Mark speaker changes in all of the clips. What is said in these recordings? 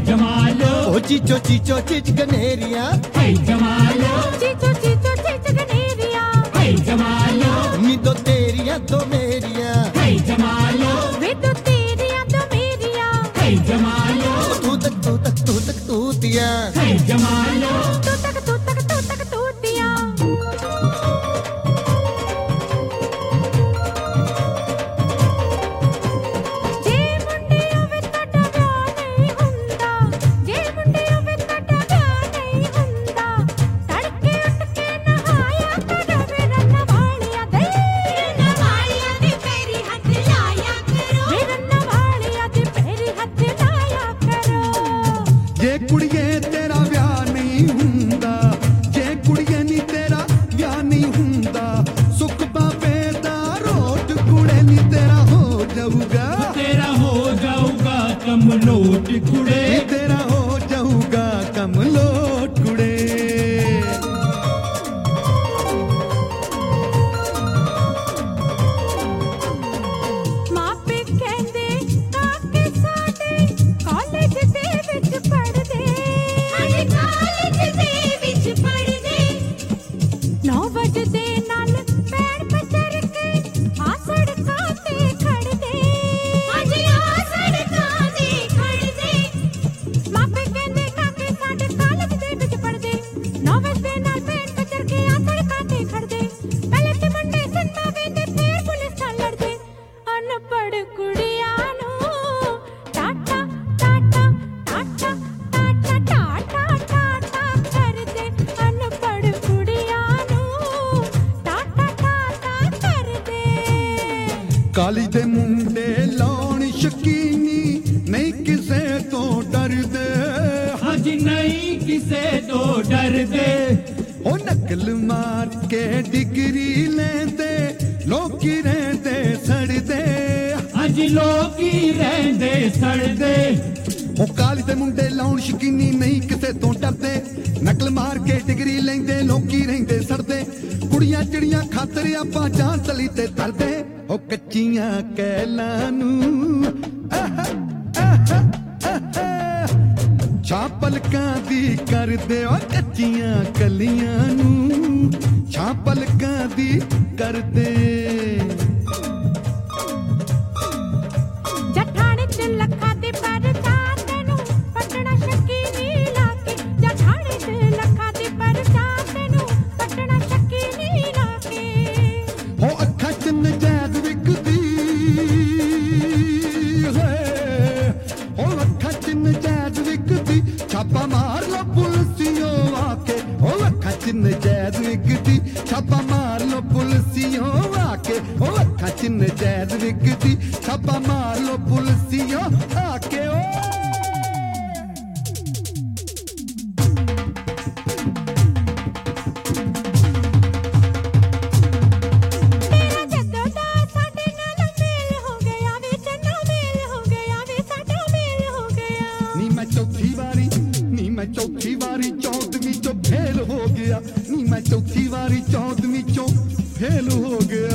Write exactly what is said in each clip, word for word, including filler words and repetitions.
Speaker 1: जमालो
Speaker 2: ओ चीचो चीचो चिच गनेरिया
Speaker 1: है जमालो
Speaker 3: चीचो चीचो चीच गनेरिया
Speaker 1: है जमालो
Speaker 2: नी दो तेरिया दो मेरिया
Speaker 1: है जमालो
Speaker 3: वे तो तेरिया तो मेरिया
Speaker 1: है जमालो
Speaker 2: तू तक तू तक तू तक तूतिया
Speaker 1: है जमालो
Speaker 3: तू तक तू तक तू तक तूतिया
Speaker 1: लोट कुड़े
Speaker 2: तेरा हो जाऊगा कम लोट कुड़े
Speaker 3: मापे कहंदे काके साडे कॉलेज दे विच पढ़दे अरे कॉलेज दे विच पढ़दे नौ वजदे नाल पैर पचर के आ सड़कां ते खड़दे अज आ सड़कां
Speaker 2: काली दे मुंडे लाउण शकीनी नहीं किसे तो डरदे
Speaker 1: हज नहीं किसे तो डरदे
Speaker 2: ओ नकल मार के डिग्री लेंदे लोकी रहंदे सड़दे
Speaker 1: हज लोकी रहंदे सड़दे
Speaker 2: ओ काली दे मुंडे लाउण शकीनी नहीं किसे तो डरदे नकल मार के डिग्री लेंदे लोकी रहंदे सड़दे कुड़ियां चिड़ियां खातर आपां जान तली ते तरदे ओ कच्चियां कैलां नूं छा पलकां दी करदे ओ कच्चियां कलियां नूं छा पलकां दी करदे
Speaker 3: जठाने च लखा दे पर चाते नूं पटना शकीनी लाके जठाने च लखा दे पर चाते नूं पटना शकीनी लाके
Speaker 2: हो अखां च नजैज विकदी हो अखां च नजैज विकदी छापा मार लो पुलिसियों आके हो अखां च नजैज विकदी छापा मार लो पुलिसियों आके हो अखां च नजैज विकदी छापा मार लो पुलिसियों आके ओ चौथी बारी चौदवी चो फेल हो गया नी मैं चौथी बारी चौदवी चो फेल हो गया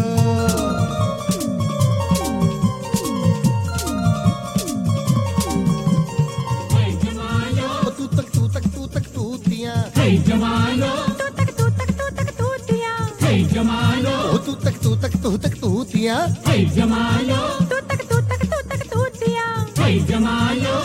Speaker 2: तू तक तू तक तू तक तूतियां
Speaker 1: है जमालो
Speaker 3: तू तक तू तक तू तक तूतियां
Speaker 1: है जमालो
Speaker 2: तू तक तू तक तू तक तूतियां
Speaker 1: है जमालो
Speaker 3: तू तक तू तक तू तक तूतियां
Speaker 1: है जमालो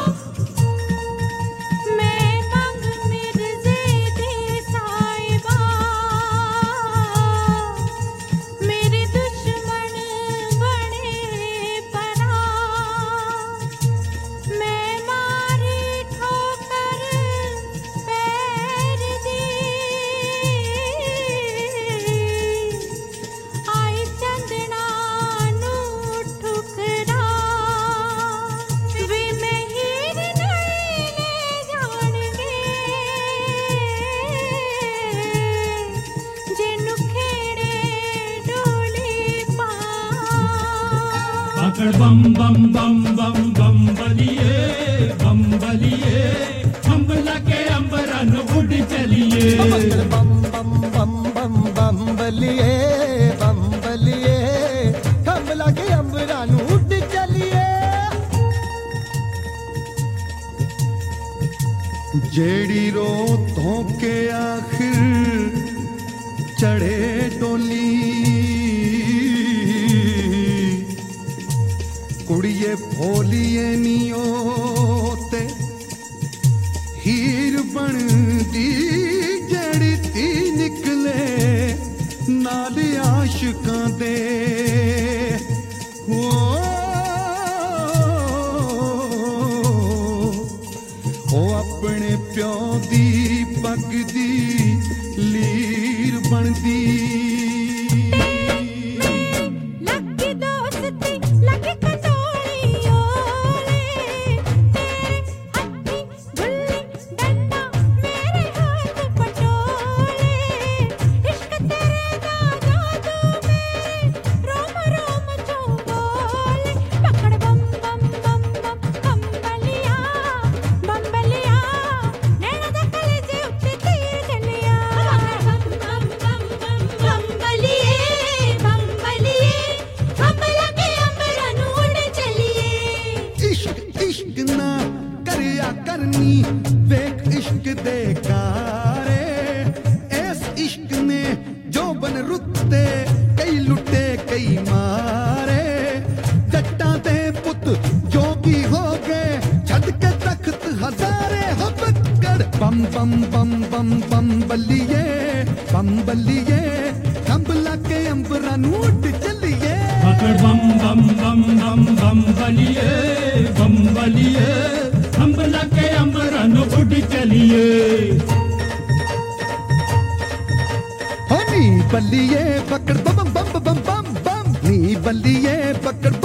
Speaker 1: बम बम बम बम बम बलिए बम बलिए हम लगे अंबरन उड़ चलिए
Speaker 2: बम बम बम बम बम बलिए बम बलिए हम लगे अंबरन उड़ चलिए जेड़ी रोतों के आखिर चढ़े डोली कुड़िए भोलिए नियो ते हीर बन दी जेड़ी ती निकले नाल आशिकां दे ओ ओ अपने प्यो दी पग दी लीर बनदी
Speaker 3: लगी दोस्ती लगी कंडोली ओले तेरे हत्थी गुल्ली डंडा मेरे हाथ पटोले इश्क तेरे दा जादू मेरे रोम रोम चो बोले पकड़ बम बम बम बम बम्बलिया बम्बलिया नैना दा कलेजे उत्ते तीर चलिया बम बम बम बम बम्बलिए बम्बलिए हम लगे अंबरां नूं उड़ चलिए
Speaker 2: इश्क इश्क ना करया करनी वेख इश्क दे कारे इस इश्क ने जो बन रुत्ते कई लुटे कई मारे जट्टां दे पुत जोगी हो गए छड़ के तख्त हजारे हो बक्कड़ बम बम बम बम बम बलिए बम बलिए कंबला के अंबरां नूं उड़ चलिए
Speaker 1: पकड़ बम बम बम बम बम बलिए बम बलिए हम लगे अंबरां नूं उड़ चलिए
Speaker 2: हो नी बलिए पकड़ बम बम बम बम बम नी बलिए पकड़